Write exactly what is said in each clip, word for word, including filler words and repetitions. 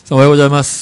おはようございます。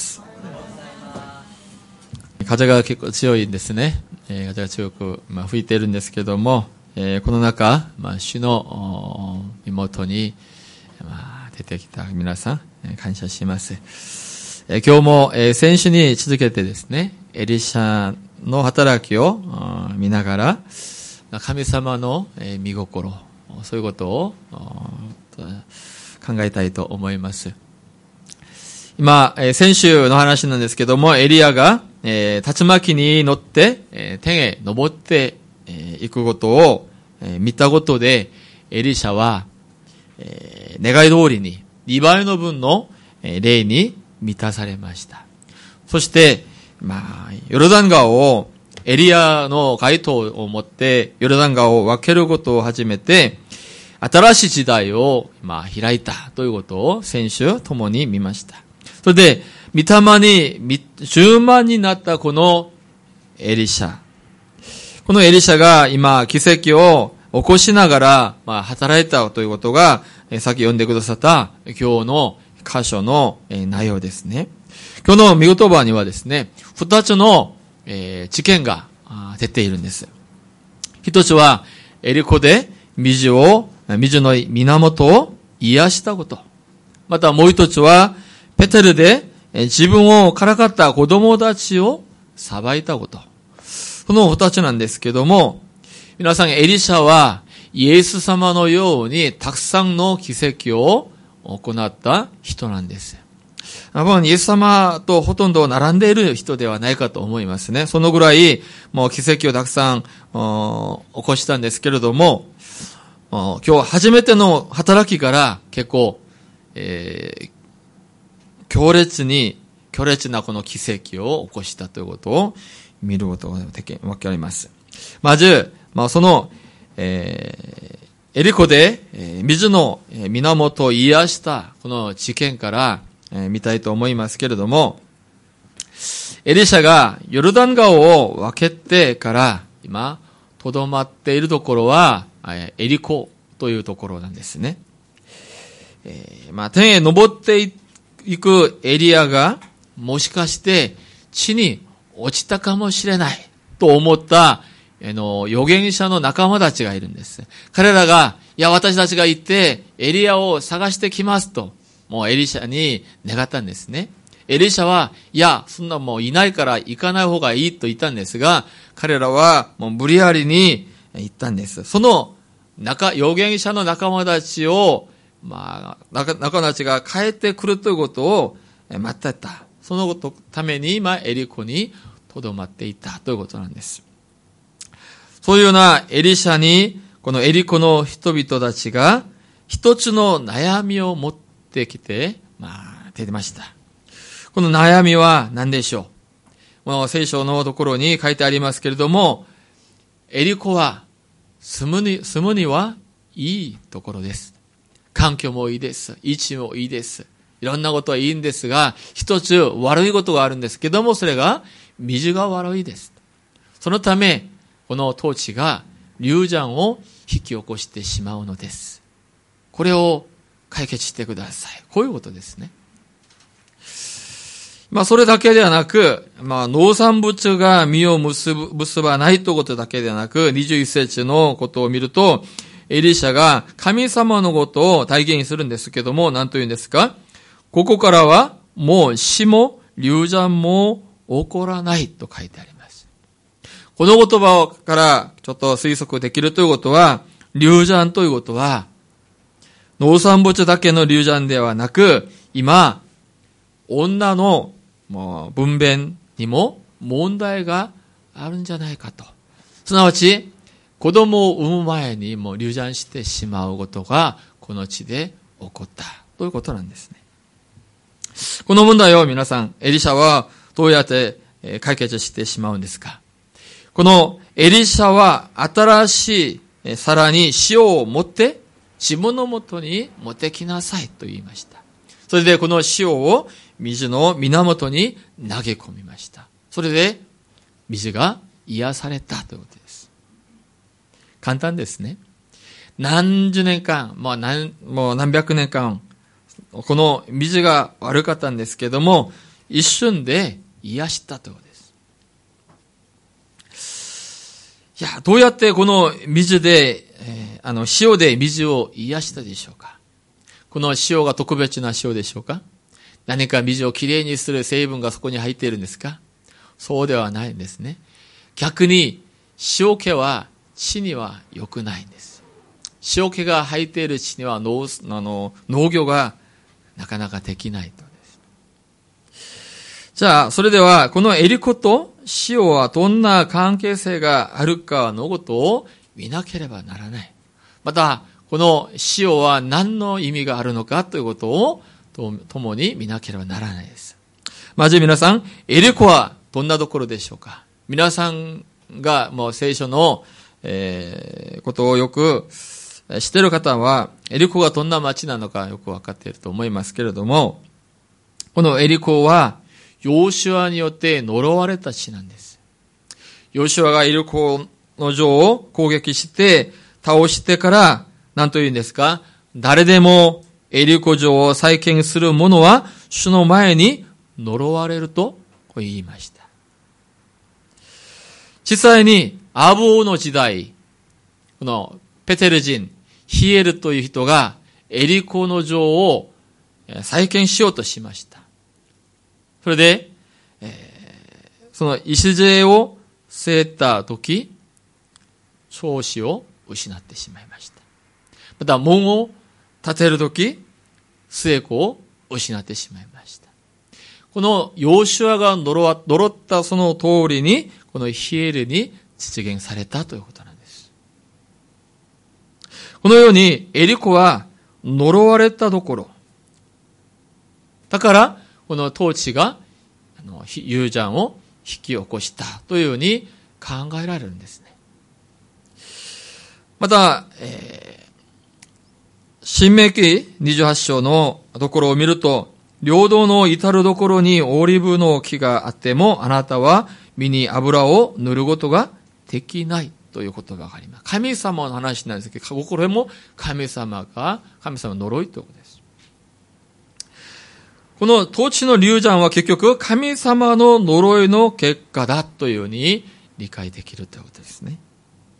風が結構強いんですね。えー、風が強く、まあ、吹いているんですけども、えー、この中、まあ、主の妹に、まあ、出てきた皆さん、えー、感謝します。えー、今日も、えー、先週に続けてですね、エリシャの働きを見ながら、神様の、えー、見心、そういうことを考えたいと思います。今、えー、先週の話なんですけども、エリアが、えー、竜巻に乗って、えー、天へ登ってい、えー、くことを、えー、見たことで、エリシャは、えー、願い通りににばいの分の、えー、霊に満たされました。そして、まあ、ヨルダン川を、エリアの街灯を持って、ヨルダン川を分けることを始めて、新しい時代を、まあ、開いたということを先週共に見ました。それで、御霊に充満になったこのエリシャ。このエリシャが今、奇跡を起こしながら、まあ、働いたということが、さっき読んでくださった今日の箇所の内容ですね。今日の御言葉にはですね、二つの事件が出ているんです。一つは、エリコで水を、水の源を癒したこと。またもう一つは、ペテルで自分をからかった子供たちを裁いたこと。この二つなんですけども、皆さん、エリシャはイエス様のようにたくさんの奇跡を行った人なんです。多分イエス様とほとんど並んでいる人ではないかと思いますね。そのぐらいもう奇跡をたくさん起こしたんですけれども、今日初めての働きから結構、えー強烈に、強烈なこの奇跡を起こしたということを見ることがわかります。まず、まあ、その、えー、エリコで、えー、水の源を癒したこの事件から、えー、見たいと思いますけれども、エリシャがヨルダン川を分けてから、今、とどまっているところは、エリコというところなんですね。えー、まあ、天へ登っていって、行くエリアがもしかして地に落ちたかもしれないと思ったあの預言者の仲間たちがいるんです。彼らが、いや私たちが行ってエリアを探してきますと、もうエリシャに願ったんですね。エリシャは、いやそんなもういないから行かない方がいいと言ったんですが、彼らはもう無理やりに行ったんです。その中預言者の仲間たちをまあ、仲間たちが帰ってくるということを待ってた。そのことために今、エリコに留まっていたということなんです。そういうようなエリシャに、このエリコの人々たちが、一つの悩みを持ってきて、まあ、出てました。この悩みは何でしょう。この聖書のところに書いてありますけれども、エリコは住むに、住むにはいいところです。環境もいいです。位置もいいです。いろんなことはいいんですが、一つ悪いことがあるんですけども、それが水が悪いです。そのため、この土地が流産を引き起こしてしまうのです。これを解決してください。こういうことですね。まあ、それだけではなく、まあ、農産物が実を結ぶ、結ばないということだけではなく、にじゅういち節のことを見ると、エリシャが神様のことを体現するんですけども、何と言うんですか？ここからはもう死も流産も起こらないと書いてあります。この言葉からちょっと推測できるということは、流産ということは、農産物だけの流産ではなく、今、女のもう分娩にも問題があるんじゃないかと。すなわち、子供を産む前にもう流産してしまうことがこの地で起こったということなんですね。この問題を皆さん、エリシャはどうやって解決してしまうんですか？このエリシャは新しいさらに塩を持って自分のもとに持ってきなさいと言いました。それでこの塩を水の源に投げ込みました。それで水が癒されたということです。簡単ですね。何十年間、もう何、もう何百年間この水が悪かったんですけども、一瞬で癒したということです。いや、どうやってこの水で、えー、あの、塩で水を癒したでしょうか。この塩が特別な塩でしょうか。何か水をきれいにする成分がそこに入っているんですか。そうではないんですね。逆に、塩気は地には良くないんです。塩気が入っている地には 農, あの農業がなかなかできないとです。じゃあ、それでは、このエリコと塩はどんな関係性があるかのことを見なければならない。また、この塩は何の意味があるのかということを共に見なければならないです。まず皆さん、エリコはどんなところでしょうか。皆さんがもう聖書の、えー、ことをよく知っている方は、エリコがどんな町なのかよくわかっていると思いますけれども、このエリコはヨシュアによって呪われた地なんです。ヨシュアがエリコの城を攻撃して倒してから、何と言うんですか？誰でもエリコ城を再建する者は主の前に呪われると言いました。実際にアブ王の時代、このペテル人、ヒエルという人がエリコの城を再建しようとしました。それで、えー、その礎を据えたとき、調子を失ってしまいました。また門を建てるとき、末子を失ってしまいました。このヨシュアが呪ったその通りに、このヒエルに実現されたということなんです。このようにエリコは呪われたどころ。だから、この統治がユージャンを引き起こしたというように考えられるんですね。また、えー、申命記にじゅうはち章のところを見ると、領土の至るところにオリブの木があっても、あなたは実に油を塗ることができないという言葉があります。神様の話なんですけど、これも神様が、神様の呪いということです。この統治の流産は結局神様の呪いの結果だというように理解できるということですね。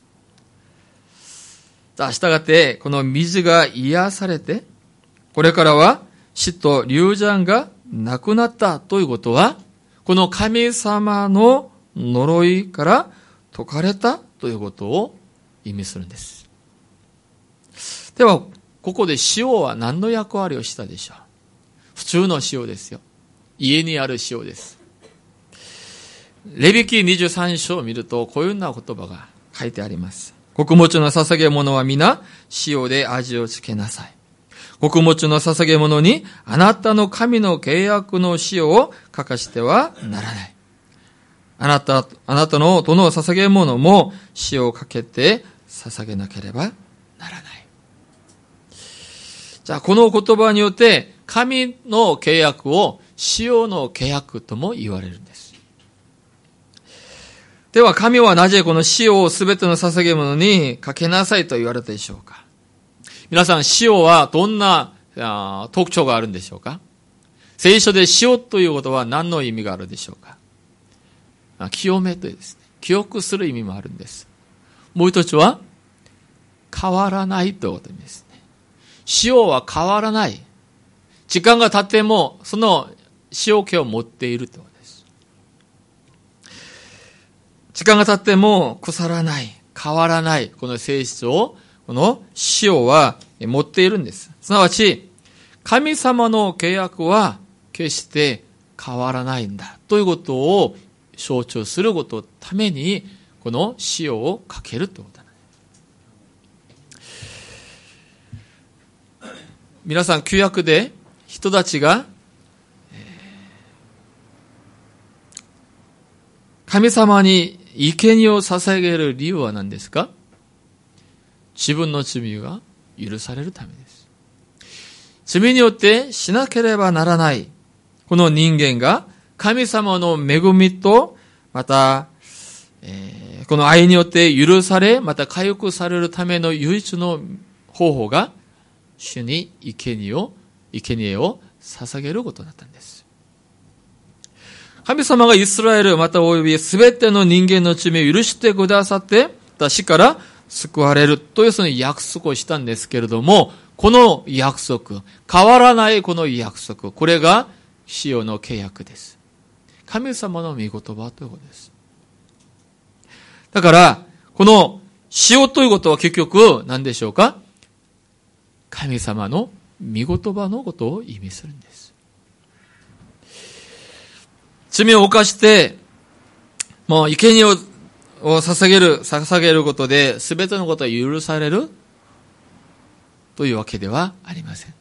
したがって、この水が癒されて、これからは死と流産がなくなったということは、この神様の呪いから解かれたということを意味するんです。では、ここで塩は何の役割をしたでしょう。普通の塩ですよ。家にある塩です。レビ記にじゅうさん章を見ると、こういうような言葉が書いてあります。穀物の捧げ物は皆塩で味をつけなさい。穀物の捧げ物にあなたの神の契約の塩を欠かしてはならない。あなた、あなたのどの捧げ物も塩をかけて捧げなければならない。じゃあこの言葉によって神の契約を塩の契約とも言われるんです。では神はなぜこの塩をすべての捧げ物にかけなさいと言われたでしょうか。皆さん、塩はどんな特徴があるんでしょうか。聖書で塩ということは何の意味があるでしょうか。清めというですね、記憶する意味もあるんです。もう一つは変わらないということですね。塩は変わらない。時間が経ってもその塩気を持っているということです。時間が経っても腐らない、変わらない、この性質をこの塩は持っているんです。すなわち、神様の契約は決して変わらないんだということを象徴することのために、この塩をかけるということなんです。皆さん、旧約で人たちが神様に生贄を捧げる理由は何ですか？自分の罪が許されるためです。罪によってしなければならないこの人間が神様の恵みと、また、えー、この愛によって許され、また回復されるための唯一の方法が主に生贄を生贄を捧げることだったんです。神様がイスラエルまたおよびすべての人間の罪を許してくださって死から救われるというその約束をしたんですけれども、この約束、変わらないこの約束、これが塩の契約です。神様の御言葉ということです。だからこの塩ということは結局何でしょうか？神様の御言葉のことを意味するんです。罪を犯してもう生贄を捧げる捧げることで全てのことが許されるというわけではありません。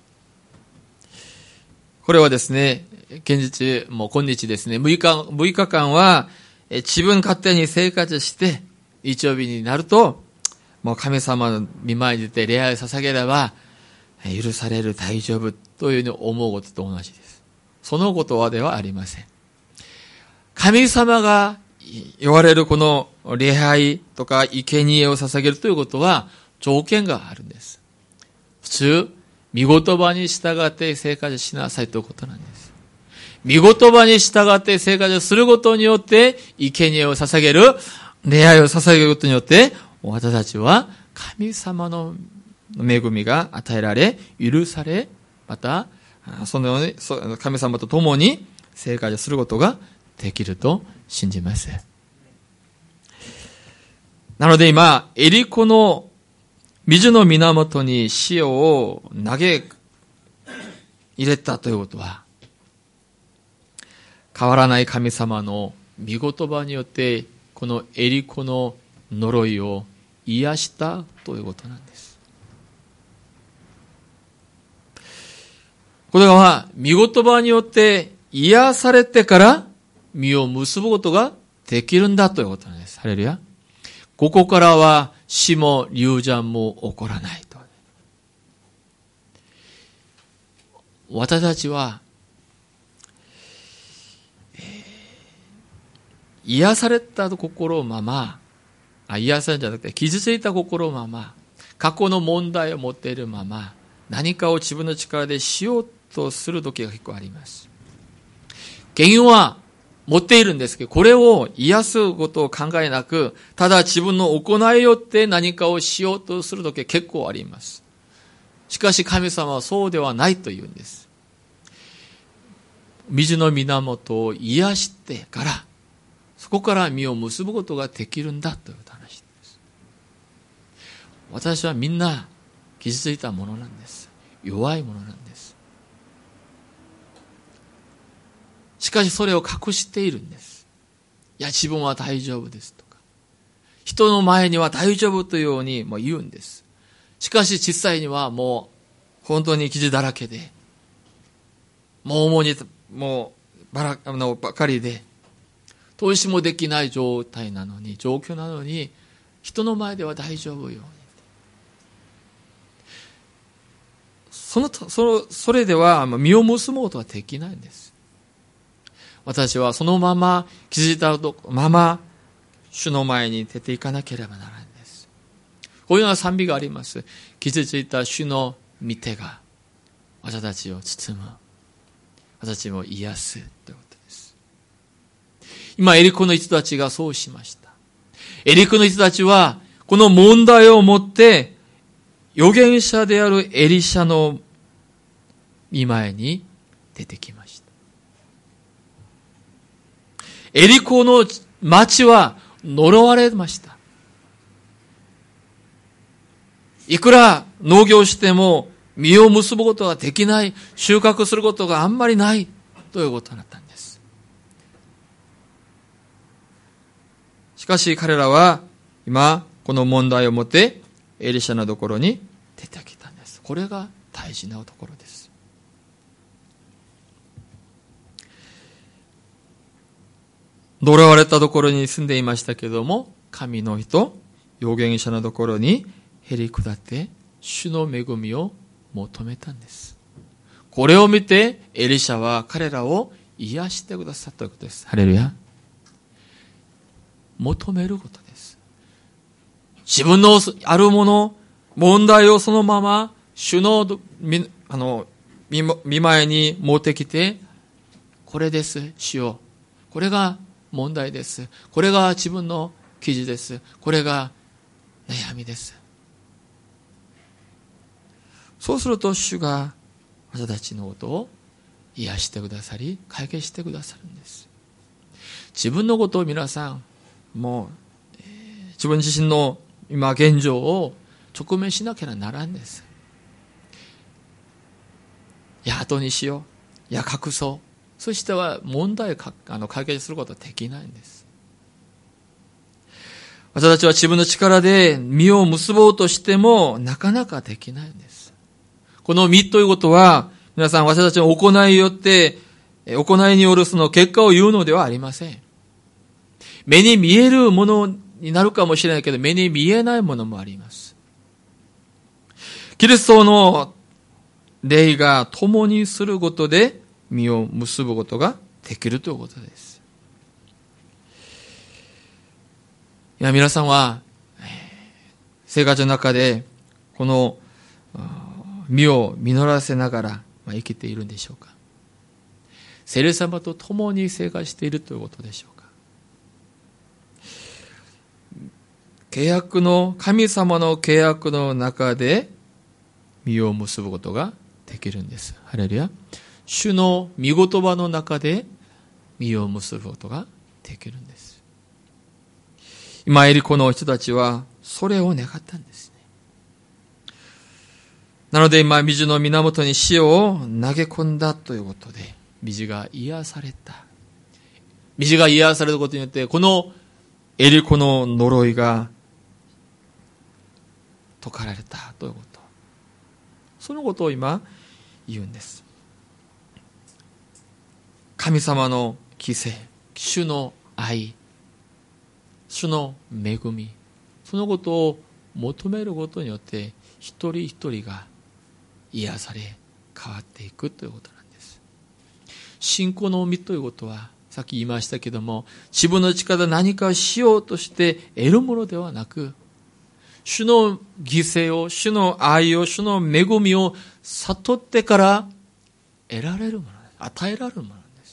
これはですね、現実もう今日ですね、6日6日間は自分勝手に生活して日曜日になるともう神様の御前に出て礼拝を捧げれば許される、大丈夫というふうに思うことと同じです。そのことはではありません。神様が言われるこの礼拝とか生贄を捧げるということは条件があるんです。普通、御言葉に従って生活しなさいということなんです。御言葉に従って生活することによって生贄を捧げる、礼拝を捧げることによって私たちは神様の恵みが与えられ、許され、またそのように神様と共に生活することができると信じます。なので今、エリコの水の源に塩を投げ入れたということは、変わらない神様の御言葉によってこのエリコの呪いを癒したということなんです。これは御言葉によって癒されてから実を結ぶことができるんだということなんです。ハレルヤ。ここからは死も流産も起こらないと。私たちは、えー、癒された心をまま、あ、癒されたんじゃなくて傷ついた心をまま、過去の問題を持っているまま、何かを自分の力でしようとする時が結構あります。原因は持っているんですけど、これを癒すことを考えなく、ただ自分の行いによって何かをしようとするときは結構あります。しかし神様はそうではないと言うんです。水の源を癒してから、そこから実を結ぶことができるんだという話です。私はみんな傷ついたものなんです。弱いものなんです。しかしそれを隠しているんです。いや、自分は大丈夫ですとか、人の前には大丈夫というようにも言うんです。しかし実際にはもう本当に傷だらけで、もう主にもうばらあのばかりで、投資もできない状態なのに、状況なのに、人の前では大丈夫ように。そのそのそれでは実を結ぶことはできないんです。私はそのまま気づいたまま主の前に出ていかなければならないんです。こういうような賛美があります。傷ついた主の御手が私たちを包む、私たちを癒すということです。今エリコの人たちがそうしました。エリコの人たちはこの問題を持って預言者であるエリシャの御前に出てきました。エリコの町は呪われました。いくら農業しても実を結ぶことができない、収穫することがあんまりないということだったんです。しかし彼らは今この問題を持ってエリシャのところに出てきたんです。これが大事なところです。呪われたところに住んでいましたけれども、神の人、預言者のところにへり下って主の恵みを求めたんです。これを見てエリシャは彼らを癒してくださったということです。ハレルヤ。求めることです。自分のあるもの、問題をそのまま主のあの見前に持ってきて、これです、主よ。これが問題です。これが自分の記事です。これが悩みです。そうすると主が私たちのことを癒してくださり、解決してくださるんです。自分のことを皆さん、もう、えー、自分自身の今現状を直面しなければならんです。いや、後にしよう。いや、隠そう。そしては問題をかあの解決することはできないんです。私たちは自分の力で実を結ぼうとしてもなかなかできないんです。この実ということは、皆さん私たちの行いによって、行いによるその結果を言うのではありません。目に見えるものになるかもしれないけど、目に見えないものもあります。キリストの霊が共にすることで実を結ぶことができるということです。いや、皆さんは生活の中でこの実を実らせながら生きているんでしょうか。聖霊様と共に生活しているということでしょうか。契約の、神様の契約の中で実を結ぶことができるんです。ハレルヤ。主の御言葉の中で実を結ぶことができるんです。今エリコの人たちはそれを願ったんですね。なので今水の源に塩を投げ込んだということで、水が癒された。水が癒されることによって、このエリコの呪いが解かれたということ。そのことを今言うんです。神様の規制、主の愛、主の恵み、そのことを求めることによって一人一人が癒され変わっていくということなんです。信仰の実ということはさっき言いましたけども、自分の力で何かしようとして得るものではなく、主の犠牲を、主の愛を、主の恵みを悟ってから得られるもの、与えられるものなんです。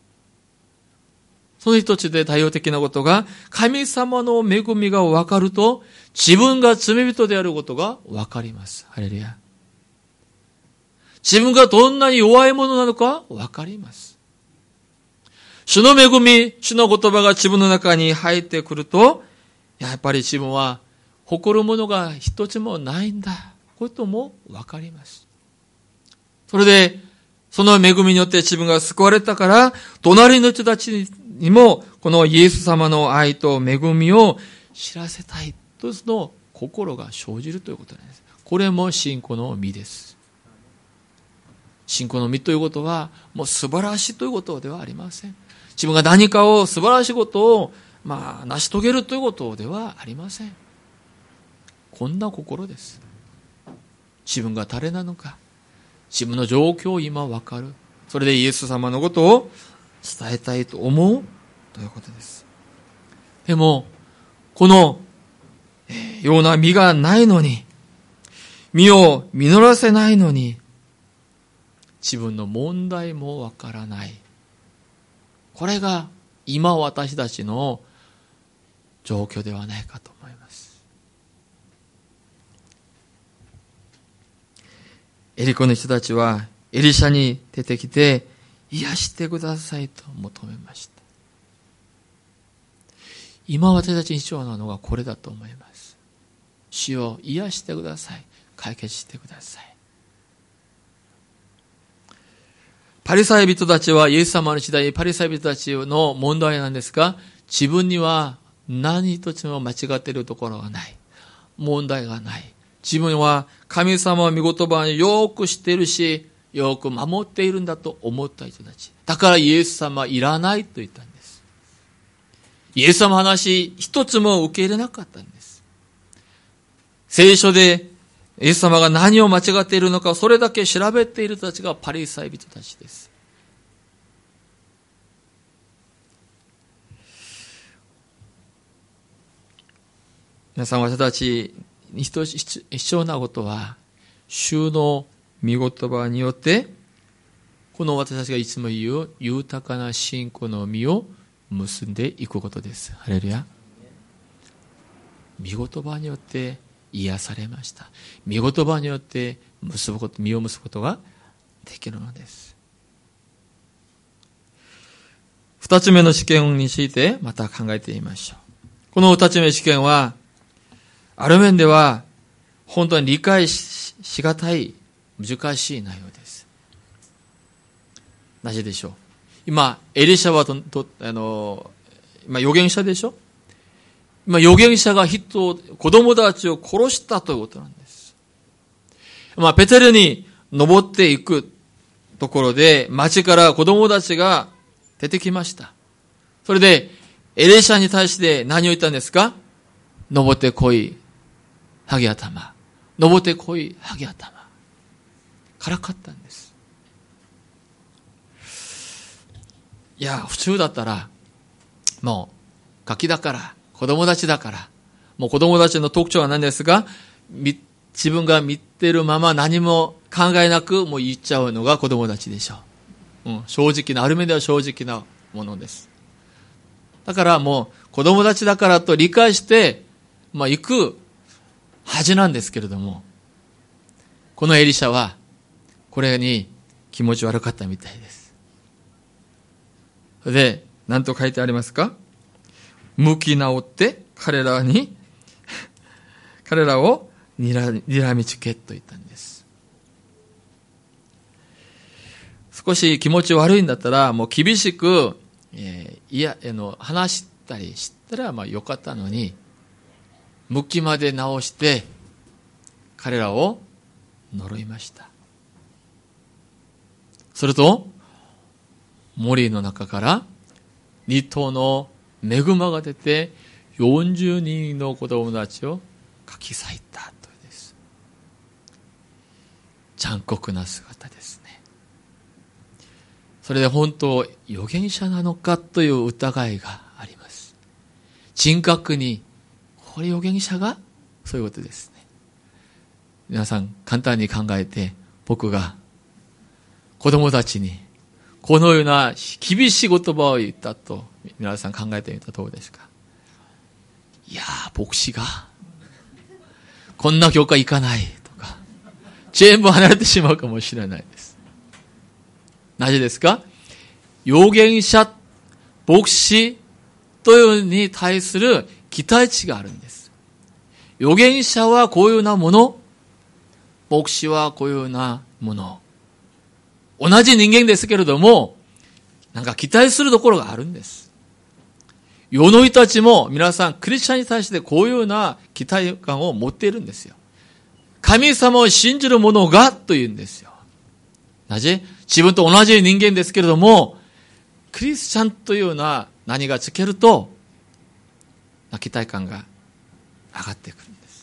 その一つで代表的なことが、神様の恵みが分かると、自分が罪人であることが分かります。ハレルヤ。自分がどんなに弱いものなのか分かります。主の恵み、主の言葉が自分の中に入ってくると、やっぱり自分は誇るものが一つもないんだ。ことも分かります。それで、その恵みによって自分が救われたから、隣の人たちにも、このイエス様の愛と恵みを知らせたいとその心が生じるということなんです。これも信仰の実です。信仰の実ということは、もう素晴らしいということではありません。自分が何かを素晴らしいことを、まあ、成し遂げるということではありません。こんな心です。自分が誰なのか、自分の状況を今わかる。それでイエス様のことを伝えたいと思うということです。でも、このような実がないのに、実を実らせないのに、自分の問題もわからない。これが今私たちの状況ではないかと思います。エリコの人たちはエリシャに出てきて癒してくださいと求めました。今私たちに必要なのはこれだと思います。主を癒してください。解決してください。パリサイ人たちはイエス様の時代、パリサイ人たちの問題なんですが、自分には何一つも間違っているところがない。問題がない。自分は神様の御言葉をよく知っているし、よく守っているんだと思った人たち。だからイエス様はいらないと言ったんです。イエス様の話一つも受け入れなかったんです。聖書でイエス様が何を間違っているのか、それだけ調べている人たちがパリサイ人たちです。皆さん、私たちに必要なことは、主の御言葉によって、この私たちがいつも言う豊かな信仰の実を結んでいくことです。ハレルヤ。御言葉によって癒されました。御言葉によって結ぶこと、実を結ぶことができるのです。二つ目の試験についてまた考えてみましょう。この二つ目の試験は、ある面では本当に理解 し, しがたい難しい内容です。なぜでしょう。今エリシャはととあの今預言者でしょ。今預言者が人を子供たちを殺したということなんです。まあペテルに登っていくところで町から子供たちが出てきました。それでエリシャに対して何を言ったんですか。登ってこいハゲ頭、登ってこいハゲ頭、からかったんです。いや普通だったらもうガキだから子供たちだからもう子供たちの特徴は何ですか。自分が見てるまま何も考えなくもう言っちゃうのが子供たちでしょう、うん、正直なある面では正直なものです。だからもう子供たちだからと理解してまあ行くはずなんですけれども、このエリシャはこれに気持ち悪かったみたいです。で、何と書いてありますか。向き直って彼らに彼らをにら、にらみつけと言ったんです。少し気持ち悪いんだったらもう厳しく、えー、いやあの話したりしたらまあよかったのに、向きまで直して彼らを呪いました。すると森の中から二頭のメグマが出てよんじゅうにんの子供たちをかき裂いたというです。残酷な姿ですね。それで本当預言者なのかという疑いがあります。人格にこれ預言者がそういうことですね。皆さん簡単に考えて、僕が子供たちにこのような厳しい言葉を言ったと皆さん考えてみたらどうですか。いやー牧師がこんな教会行かないとか全部離れてしまうかもしれないです。なぜですか。預言者牧師というに対する期待値があるんです。預言者はこういうようなもの、牧師はこういうようなもの、同じ人間ですけれどもなんか期待するところがあるんです。世の人たちも皆さんクリスチャンに対してこういうような期待感を持っているんですよ。神様を信じる者がというんですよ。なぜ自分と同じ人間ですけれどもクリスチャンというような何がつけると期待感が上がってくるんです。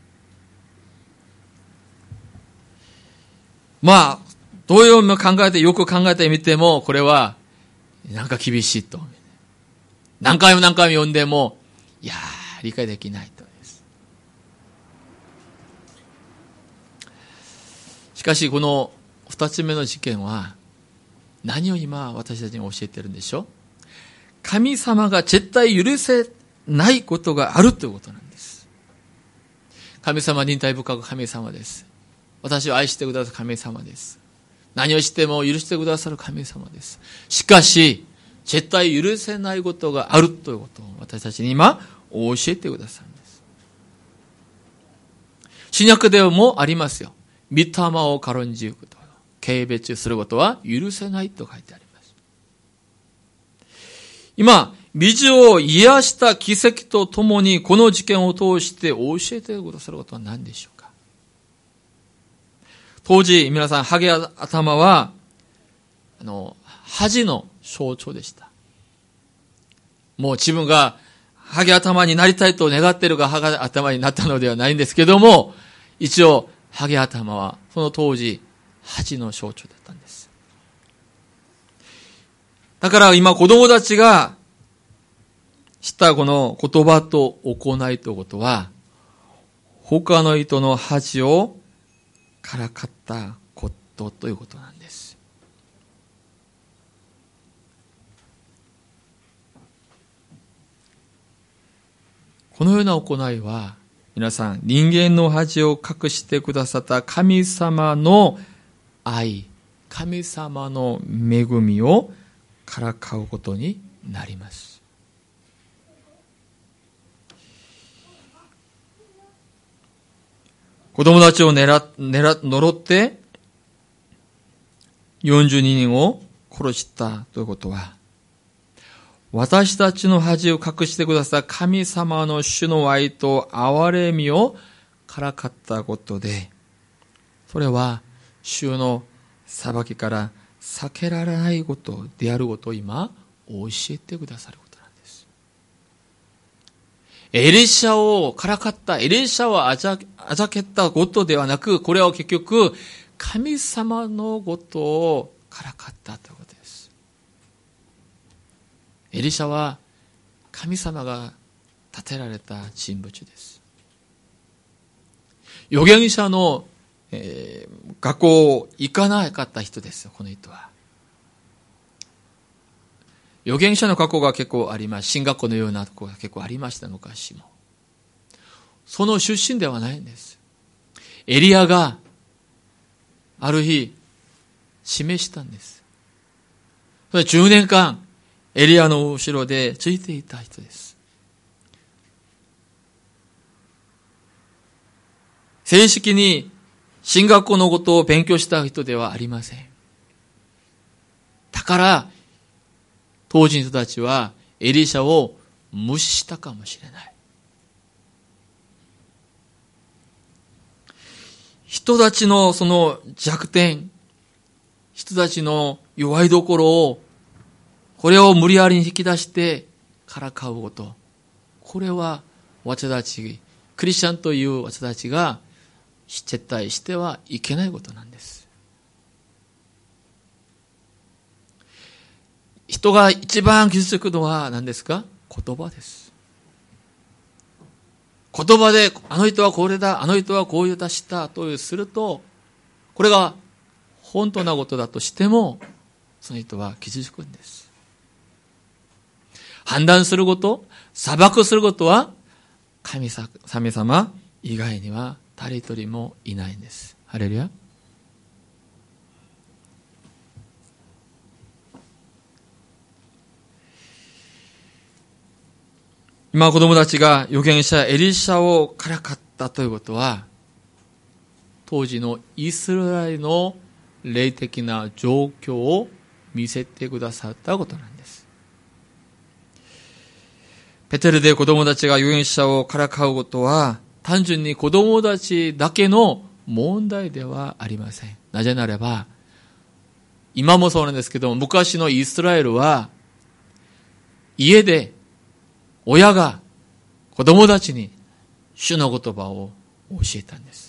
まあどういうのを考えてよく考えてみてもこれはなんか厳しいと何回も何回も読んでもいやー理解できないとです。しかしこの二つ目の事件は何を今私たちに教えてるんでしょう。神様が絶対許せないことがあるということなんです。神様は忍耐深く神様です。私を愛してくださる神様です。何をしても許してくださる神様です。しかし絶対許せないことがあるということを私たちに今教えてくださるんです。新約でもありますよ。御霊を軽んじること、軽蔑することは許せないと書いてあります。今水を癒した奇跡とともにこの事件を通して教えてくださることは何でしょうか。当時皆さんハゲ頭はあの恥の象徴でした。もう自分がハゲ頭になりたいと願っているがハゲ頭になったのではないんですけども、一応ハゲ頭はその当時恥の象徴だったんです。だから今子供たちがしたこの言葉と行いということは他の人の恥をからかったことということなんです。このような行いは、皆さん、人間の恥を隠してくださった神様の愛、神様の恵みをからかうことになります。子供たちを狙、狙、呪ってよんじゅうににんを殺したということは、私たちの恥を隠してくださった神様の主の愛と憐れみをからかったことで、それは主の裁きから避けられないことであることを今教えてくださることなんです。エリシャをからかった、エリシャをあざ、あざけったことではなく、これは結局神様のことをからかったということです。エリシャは神様が立てられた人物です。預言者の、えー、学校行かなかった人ですよ、この人は。預言者の学校が結構あります。進学校のようなところが結構ありました、昔も。その出身ではないんです。エリアがある日示したんです。それじゅうねんかんエリアの後ろでついていた人です。正式に進学校のことを勉強した人ではありません。だから当時の人たちはエリシャを無視したかもしれない。人たちのその弱点、人たちの弱いところを、これを無理やりに引き出してからかうこと。これは私たち、クリスチャンという私たちが絶対してはいけないことなんです。人が一番傷つくのは何ですか？言葉です。言葉で、あの人はこれだ、あの人はこういう出したとすると、これが本当なことだとしても、その人は傷つくんです。判断すること、裁くすることは、神様以外には誰一人もいないんです。ハレルヤ。今子供たちが預言者エリシャをからかったということは、当時のイスラエルの霊的な状況を見せてくださったことなんです。ペテルで子供たちが預言者をからかうことは、単純に子供たちだけの問題ではありません。なぜならば、今もそうなんですけども、昔のイスラエルは、家で親が子供たちに主の言葉を教えたんです。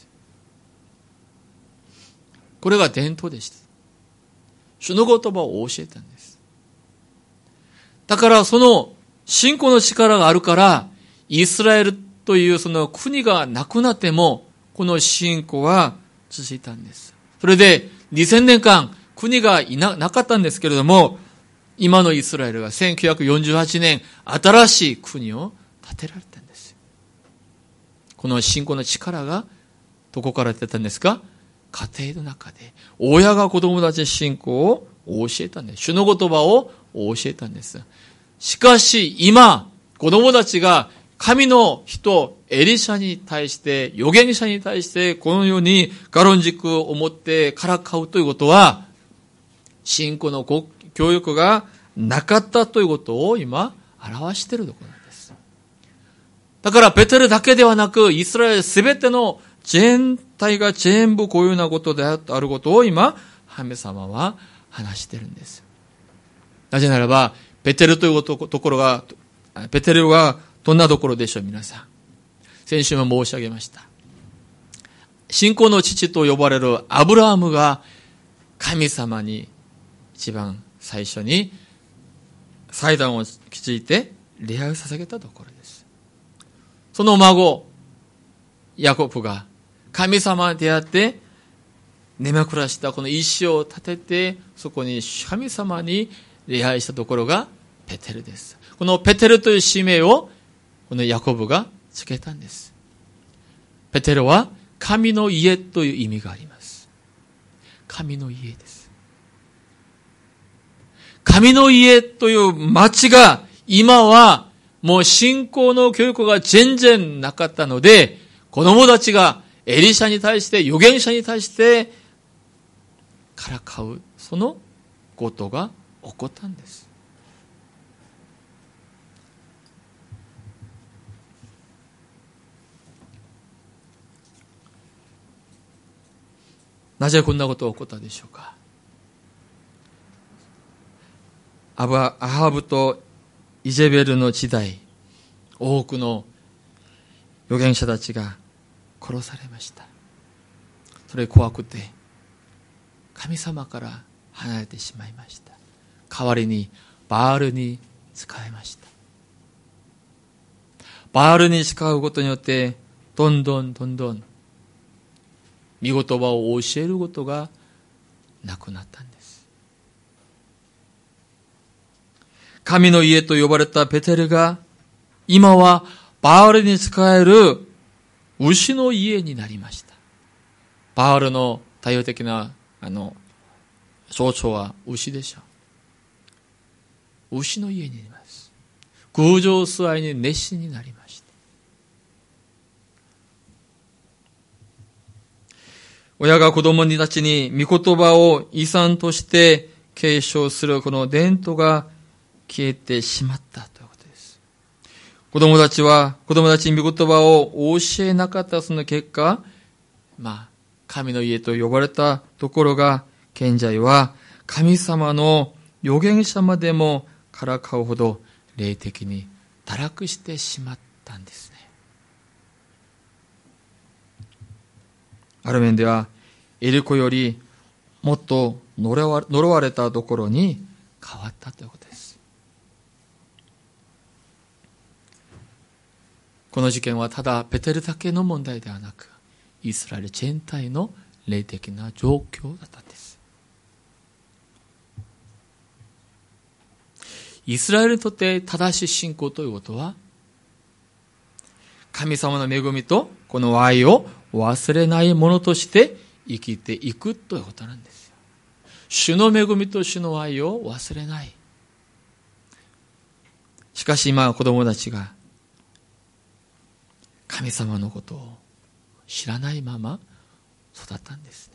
これが伝統でした。主の言葉を教えたんです。だからその信仰の力があるから、イスラエルというその国がなくなっても、この信仰は続いたんです。それでにせんねんかん国がい な, なかったんですけれども、今のイスラエルがせんきゅうひゃくよんじゅうはちねん、新しい国を建てられたんです。この信仰の力がどこから出たんですか？家庭の中で親が子供たちに信仰を教えたんです。主の言葉を教えたんです。しかし今子供たちが神の人エリシャに対して預言者に対してこのように軽んじく思ってからかうということは、信仰の教育がなかったということを今表しているところなんです。だからペテルだけではなくイスラエルすべての全体が全部こういうようなことであることを今神様は話しているんです。なぜならばペテルというところが、ペテルはどんなところでしょう？皆さん、先週も申し上げました。信仰の父と呼ばれるアブラハムが神様に一番最初に祭壇を築いて礼拝を捧げたところです。その孫ヤコブが神様に出会って根枕したこの石を立てて、そこに神様に礼拝したところがペテルです。このペテルという使命をこのヤコブがつけたんです。ペテルは神の家という意味があります。神の家です。神の家という町が今はもう信仰の教育が全然なかったので、子供たちがエリシャに対して、預言者に対してからかう、そのことが起こったんです。なぜこんなことが起こったでしょうか。アバ、アハブとイゼベルの時代、多くの預言者たちが殺されました。それ怖くて、神様から離れてしまいました。代わりにバールに仕えました。バールに仕えることによって、どんどんどんどん御言葉を教えることがなくなったんです。神の家と呼ばれたペテルが、今はバールに仕える牛の家になりました。バールの対応的なあの象徴は牛でしょう。牛の家になります。偶像崇拝に熱心になりました。親が子供たちに御言葉を遺産として継承するこの伝統が消えてしまったということです。子供たちは、子供たちに御言葉を教えなかったその結果、まあ、神の家と呼ばれたところが、現在は神様の預言者までもからかうほど霊的に堕落してしまったんですね。ある面では、エリコよりもっと呪われたところに変わったということです。この事件はただペテルだけの問題ではなく、イスラエル全体の霊的な状況だったんです。イスラエルにとって正しい信仰ということは、神様の恵みとこの愛を忘れないものとして生きていくということなんですよ。主の恵みと主の愛を忘れない。しかし今子供たちが神様のことを知らないまま育ったんですね。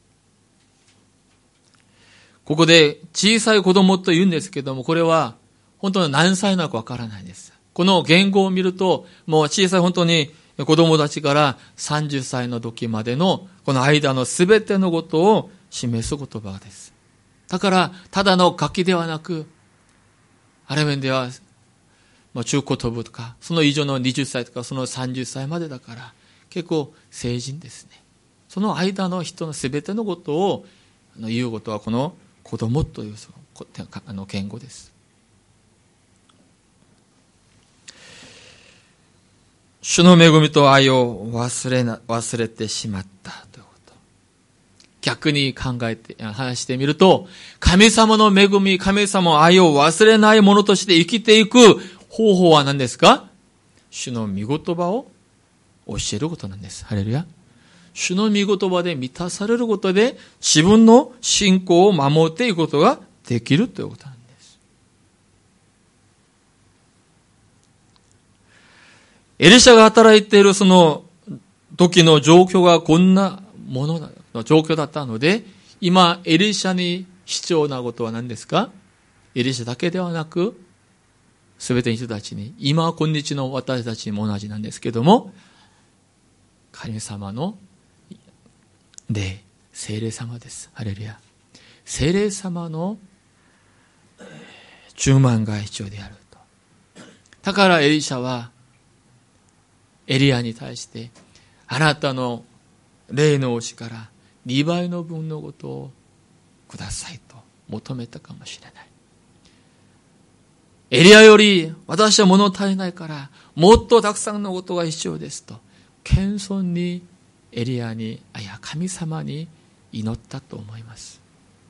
ここで小さい子供と言うんですけども、これは本当に何歳なのかわからないです。この言語を見ると、もう小さい本当に子供たちからさんじゅっさいの時までのこの間のすべてのことを示す言葉です。だからただのガキではなく、ある面では中高等部とかその以上のはたちとかそのさんじゅっさいまでだから結構成人ですね。その間の人のすべてのことを言うことはこの子供という言語です。主の恵みと愛を忘れな、忘れてしまったということ。逆に考えて、話してみると、神様の恵み、神様の愛を忘れないものとして生きていく方法は何ですか？主の御言葉を教えることなんです。ハレルヤ。主の御言葉で満たされることで、自分の信仰を守っていくことができるということなんです。エリシャが働いているその時の状況がこんなものの状況だったので、今エリシャに必要なことは何ですか？エリシャだけではなく、すべての人たちに、今今日の私たちにも同じなんですけども、神様の霊、聖霊様です。ハレルヤ。聖霊様の充満が必要であると。だからエリシャはエリアに対して、あなたの霊の推しからにばいの分のことをくださいと求めたかもしれない。エリアより私は物足りないからもっとたくさんのことが必要ですと謙遜にエリアに、あいや神様に祈ったと思います。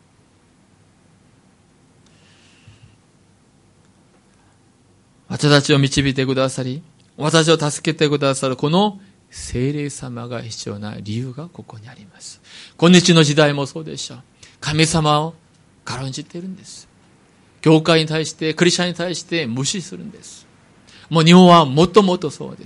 私たちを導いてくださり、私を助けてくださるこの聖霊様が必要な理由がここにあります。今日の時代もそうでしょう。神様を軽んじているんです。教会に対して、クリスチャンに対して無視するんです。もう日本はもっともっとそうです。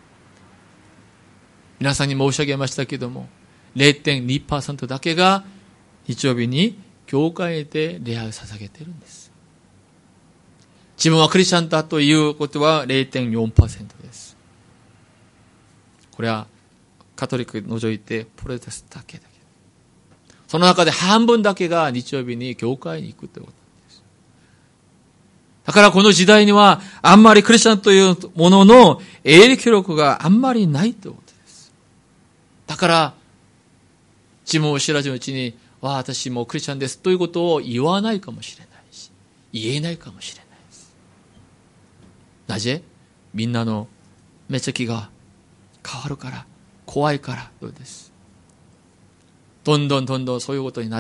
皆さんに申し上げましたけども、れいてんにパーセント だけが日曜日に教会で礼拝を捧げているんです。自分はクリスチャンだということは れいてんよんパーセント です。これはカトリック除いてプロテスタントだけだけ。その中で半分だけが日曜日に教会に行くということです。だからこの時代にはあんまりクリスチャンというものの影響力があんまりないということです。だから自分を知らずのうちに、わあ、私もクリスチャンですということを言わないかもしれないし、言えないかもしれないです。なぜ？みんなの目先が変わるから、怖いからどうです。どんどんどんどんそういうことになって、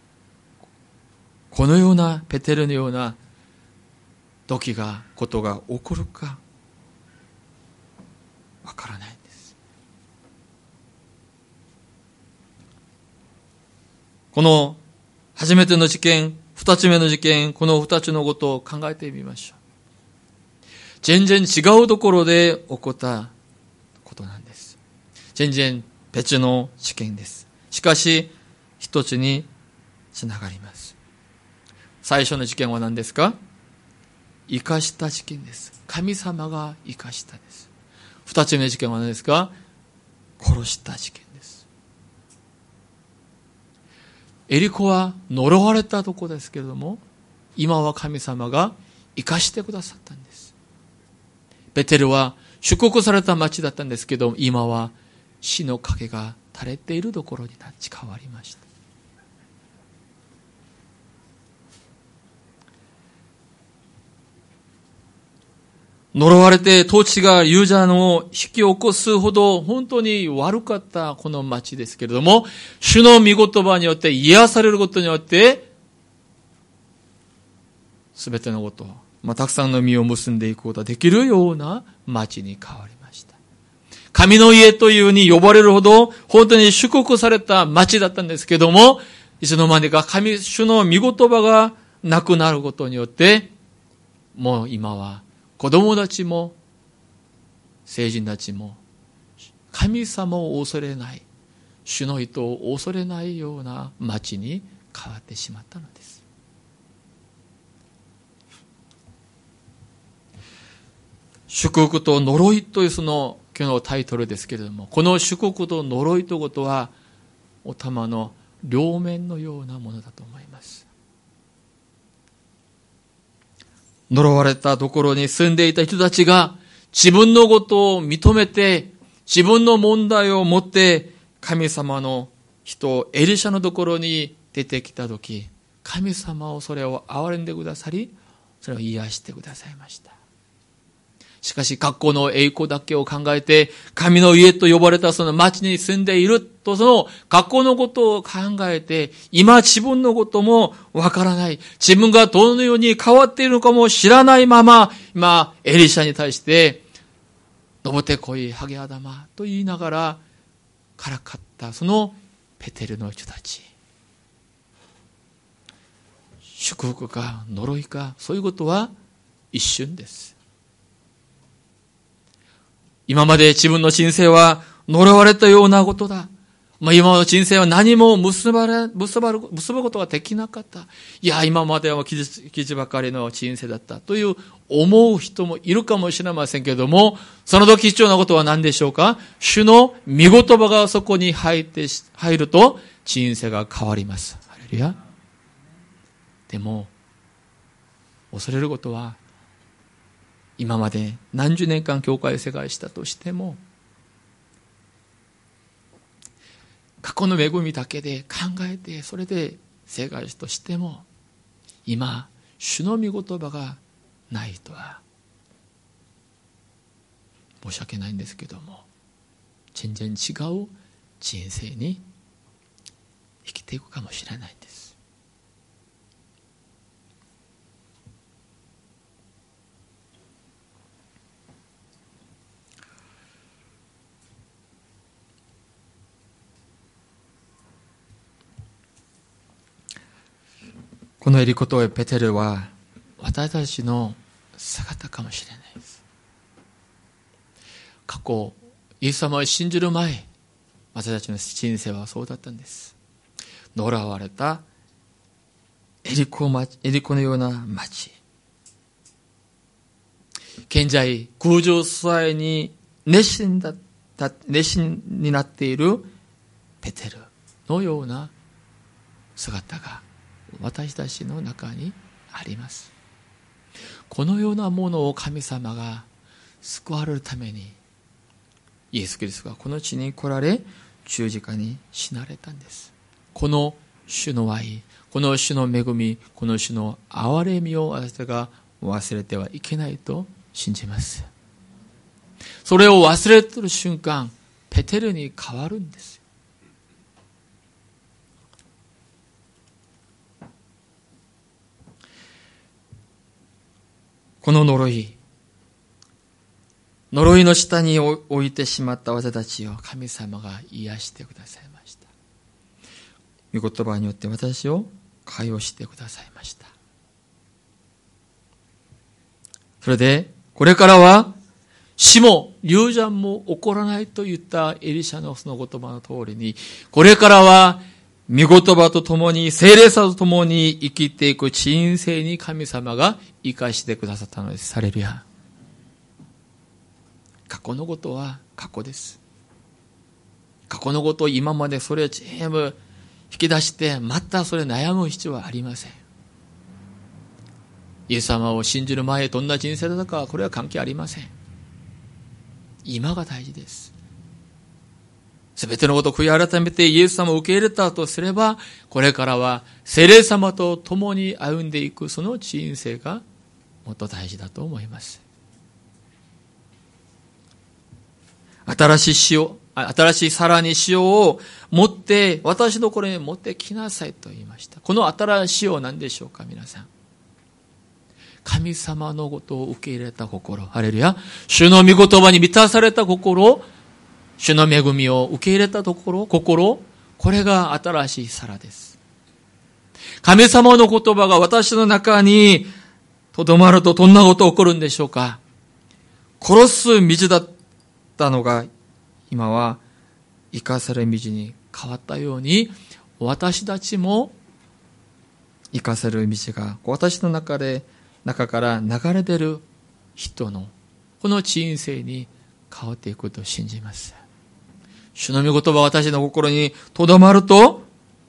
このようなペテルのような時が、ことが起こるかわからないんです。この初めての事件、二つ目の事件、この二つのことを考えてみましょう。全然違うところで起こったことなんです。全然別の事件です。しかし、一つにつながります。最初の事件は何ですか？生かした事件です。神様が生かしたです。二つ目の事件は何ですか？殺した事件です。エリコは呪われたところですけれども、今は神様が生かしてくださったんです。ベテルは祝福された町だったんですけど、今は死の影が垂れているところに立ち変わりました。呪われて統治がユダヤを引き起こすほど本当に悪かったこの町ですけれども、主の御言葉によって癒されることによって、すべてのこと、まあ、たくさんの実を結んでいくことができるような町に変わりました。神の家というに呼ばれるほど本当に祝福された町だったんですけども、いつの間にか神主の御言葉がなくなることによって、もう今は子供たちも成人たちも神様を恐れない、主の意図を恐れないような町に変わってしまったのです。祝福と呪いというその今日のタイトルですけれども、この祝福と呪いということはお玉の両面のようなものだと思います。呪われたところに住んでいた人たちが自分のことを認めて、自分の問題を持って神様の人エリシャのところに出てきたとき、神様をそれを憐れんでくださり、それを癒してくださいました。しかし学校の栄光だけを考えて、神の家と呼ばれたその町に住んでいると、その学校のことを考えて、今自分のこともわからない。自分がどのように変わっているのかも知らないまま、今、エリシャに対して、登ってこい、ハゲアダマと言いながら、からかったそのペテルの人たち。祝福か呪いか、そういうことは一瞬です。今まで自分の人生は呪われたようなことだ。まあ、今の人生は何も結ばれ、結ばる、結ぶことができなかった。いや、今までは傷、傷ばかりの人生だったという思う人もいるかもしれませんけれども、その時必要なことは何でしょうか？主の御言葉がそこに入って、入ると人生が変わります。ハレルヤ。でも、恐れることは、今まで何十年間教会を世界したとしても、過去の恵みだけで考えて、それで世界としても、今、主の御言葉がないとは、申し訳ないんですけども、全然違う人生に生きていくかもしれないんです。このエリコとペテルは私たちの姿かもしれないです。過去、イエス様を信じる前、私たちの人生はそうだったんです。呪われたエリコ町、エリコのような町。現在、空上支えに熱心だった、熱心になっているペテルのような姿が私たちの中にあります。このようなものを神様が救われるために、イエス・キリストがこの地に来られ、十字架に死なれたんです。この主の愛、この主の恵み、この主の憐れみを私たちが忘れてはいけないと信じます。それを忘れている瞬間、ペテルに変わるんですよ。この呪い、呪いの下に置いてしまった私たちを神様が癒してくださいました。御言葉によって私を解放してくださいました。それで、これからは死も流産も起こらないと言ったエリシャのその言葉の通りに、これからは御言葉とともに、聖霊さとともに生きていく人生に神様が生かしてくださったのです。ハレルヤ。過去のことは過去です。過去のことを今までそれを全部引き出して、またそれ悩む必要はありません。イエス様を信じる前、どんな人生だったか、これは関係ありません。今が大事です。すべてのことを悔い改めてイエス様を受け入れたとすれば、これからは聖霊様と共に歩んでいくその人生がもっと大事だと思います。新しい塩、新しい皿に塩を持って私のところに持ってきなさいと言いました。この新しい塩は何でしょうか、皆さん。神様のことを受け入れた心、ハレルヤ。主の御言葉に満たされた心、主の恵みを受け入れたところ、心、これが新しい皿です。神様の言葉が私の中にとどまるとどんなこと起こるんでしょうか。殺す道だったのが今は生かされる道に変わったように、私たちも生かされる道が私の中で中から流れ出る人のこの人生に変わっていくと信じます。主の御言葉は私の心にとどまると、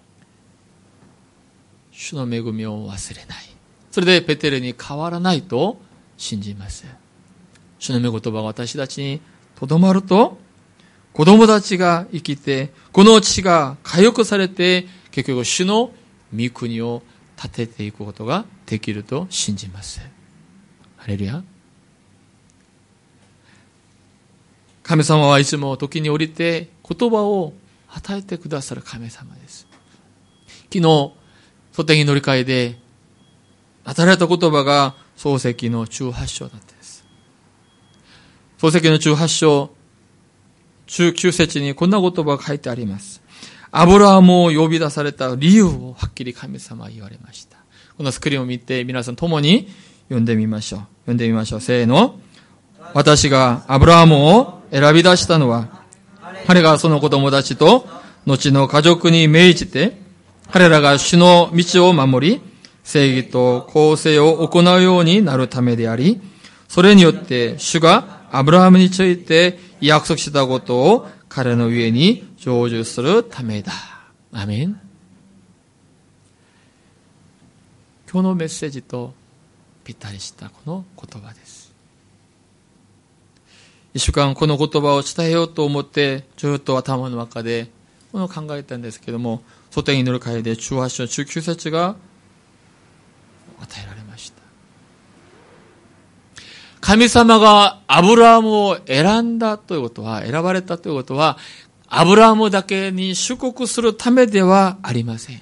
主の恵みを忘れない。それでペテルに変わらないと信じます。主の御言葉が私たちにとどまると、子供たちが生きて、この地が回復されて、結局主の御国を立てていくことができると信じます。ハレルヤ。神様はいつも時に降りて言葉を与えてくださる神様です。昨日、祖典乗り換えで与えられた言葉が創世記のじゅうはち章だったんです。創世記のじゅうはち章じゅうきゅう節にこんな言葉が書いてあります。アブラハムを呼び出された理由をはっきり神様は言われました。このスクリーンを見て皆さん共に読んでみましょう。読んでみましょう。せーの。私がアブラハムを選び出したのは、彼がその子供たちと後の家族に命じて、彼らが主の道を守り、正義と公正を行うようになるためであり、それによって主がアブラハムについて約束したことを彼の上に成就するためだ。アメン。今日のメッセージとぴったりしたこの言葉です。一週間この言葉を伝えようと思ってずっと頭の中でこの考えたんですけども、祖典に乗る会でじゅうはち章じゅうきゅう節が与えられました。神様がアブラハムを選んだということは、選ばれたということは、 アブラハムだけに祝福するためではありません。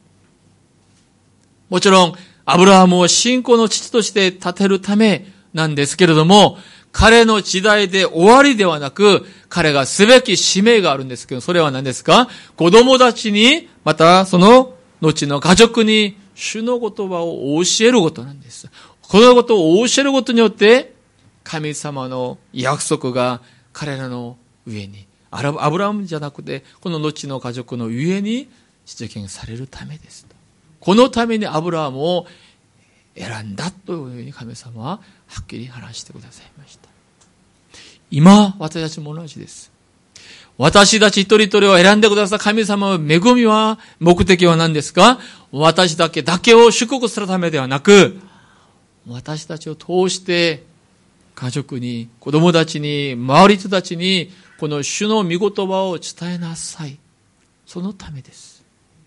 もちろん、アブラハムを信仰の父として立てるためなんですけれども、彼の時代で終わりではなく、彼がすべき使命があるんですけど、それは何ですか？子供たちに、またその後の家族に主の言葉を教えることなんです。このことを教えることによって、神様の約束が彼らの上に、アブラハムじゃなくて、この後の家族の上に実現されるためです。このためにアブラハムを選んだというふうに神様ははっきり話してくださいました。今、私たちも同じです。私たち一人一人を選んでくださった神様の恵みは、目的は何ですか？私だけだけを祝福するためではなく、私たちを通して家族に、子供たちに、周り人たちに、この主の御言葉を伝えなさい。そのためです。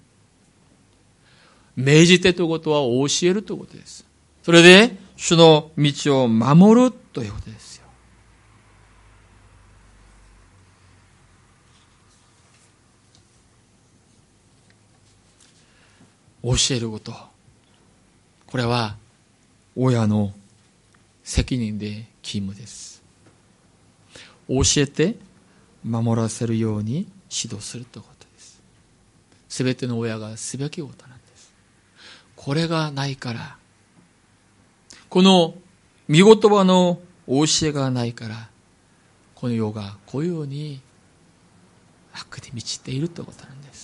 命じてということは教えるということです。それで、主の道を守るということですよ。教えること。これは、親の責任で義務です。教えて、守らせるように指導するということです。すべての親がすべきことなんです。これがないから、この御言葉の教えがないから、この世がこういうように悪に満ちているということなんです。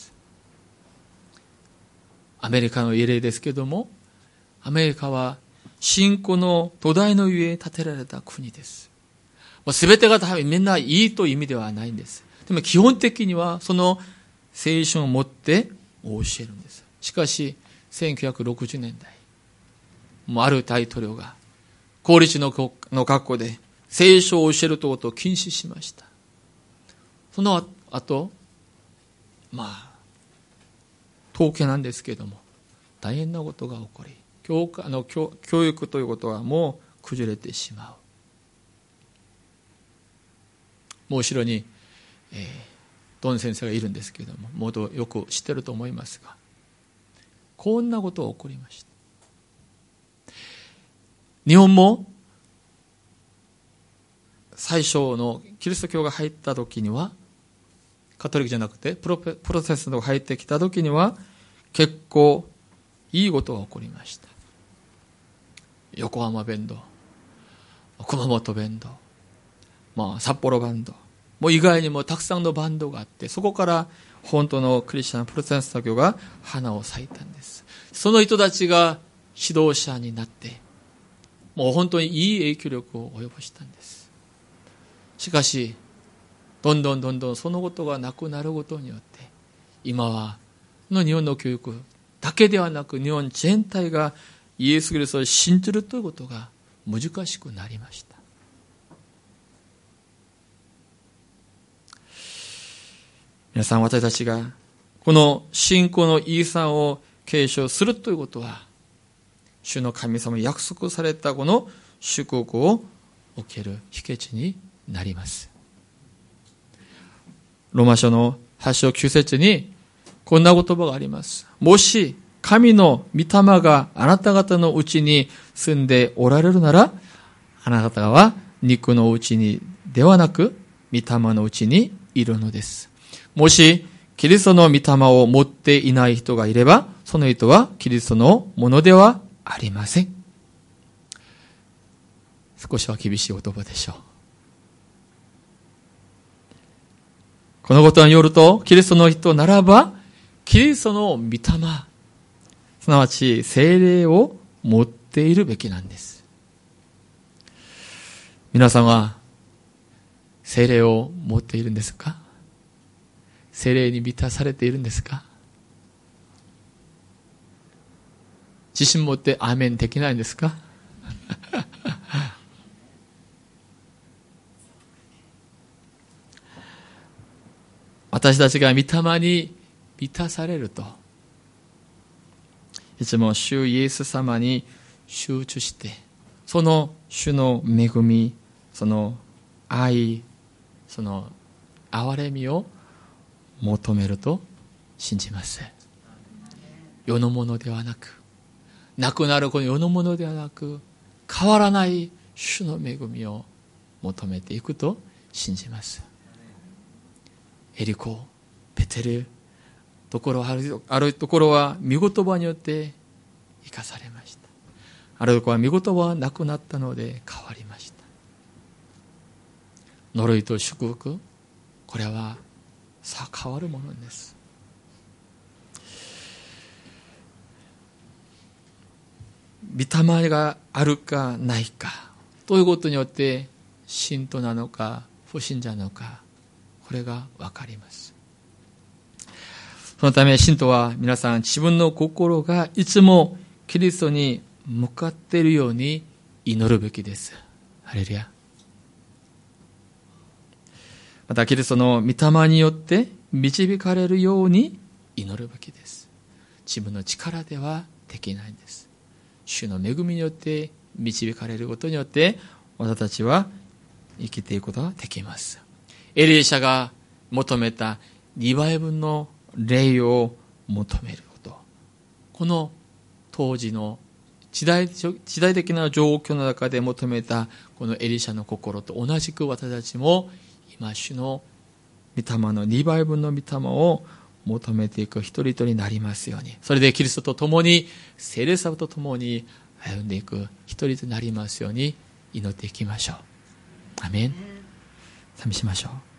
アメリカの例ですけども、アメリカは信仰の土台の上に建てられた国です。すべてが多分みんないいという意味ではないんです。でも基本的にはその聖書を持って教えるんです。しかし、せんきゅうひゃくろくじゅうねんだい、もうある大統領が公立の学校で聖書を教えるということを禁止しました。その後、まあ、統計なんですけれども、大変なことが起こり、教科の 教, 教育ということはもう崩れてしまう。もう後ろに、えー、ドン先生がいるんですけれども、もっとよく知ってると思いますが、こんなことが起こりました。日本も最初のキリスト教が入った時には、カトリックじゃなくてプロ、プロテスタントが入ってきた時には、結構いいことが起こりました。横浜弁道、熊本弁道、まあ、札幌バンド、もう以外にもたくさんのバンドがあって、そこから本当のクリスチャンプロテスタント教が花を咲いたんです。その人たちが指導者になって、もう本当にいい影響力を及ぼしたんです。しかし、どんどんどんどんそのことがなくなることによって、今はの日本の教育だけではなく、日本全体がイエス・キリストを信じるということが難しくなりました。皆さん、私たちがこの信仰のイーサンを継承するということは、主の神様約束されたこの祝福を受ける秘訣になります。ローマ書のはち章きゅう節にこんな言葉があります。もし神の御霊があなた方のうちに住んでおられるなら、あなた方は肉のうちにではなく御霊のうちにいるのです。もしキリストの御霊を持っていない人がいれば、その人はキリストのものではありません。少しは厳しい言葉でしょう。このことによると、キリストの人ならば、キリストの御霊、すなわち聖霊を持っているべきなんです。皆さんは聖霊を持っているんですか？聖霊に満たされているんですか？自信持ってアーメンできないんですか？私たちが御霊に満たされると、いつも主イエス様に集中して、その主の恵み、その愛、その憐れみを求めると信じます。世のものではなく、なくなるこの世のものではなく、変わらない主の恵みを求めていくと信じます。エリコ、ベテル、ところある、あるところは御言葉によって生かされました。あるところは御言葉はなくなったので変わりました。呪いと祝福、これはさあ変わるものです。御霊があるかないかということによって信徒なのか不信者なのか、これが分かります。そのため信徒は皆さん自分の心がいつもキリストに向かっているように祈るべきです。ハレルヤ。またキリストの御霊によって導かれるように祈るべきです。自分の力ではできないんです。主の恵みによって導かれることによって私たちは生きていくことができます。エリシャが求めたにばいぶんの霊を求めること、この当時の時代、時代的な状況の中で求めたこのエリシャの心と同じく私たちも今主の御霊のにばいぶんの御霊を求めていく一人一人になりますように、それでキリストと共に聖霊様と共に歩んでいく一人となりますように祈っていきましょう。アメン。賛美しましょう。